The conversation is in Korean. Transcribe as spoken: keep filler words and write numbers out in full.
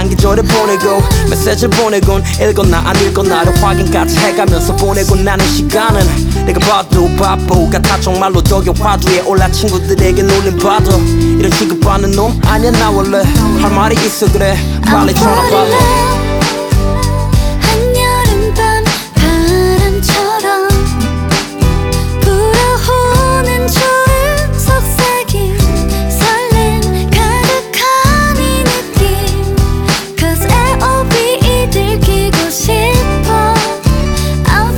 한기절에 보내고 메시지를 보내곤 읽었나 안 읽었나를 확인까지 해가면서 보내고 나는 시간은 내가 봐도 바보 같아 정말로 덕여 화두에 올라 친구들에게 놀림받아 이런 취급받는 놈 아니야 나 원래 할 말이 있어 그래 빨리 전화 받아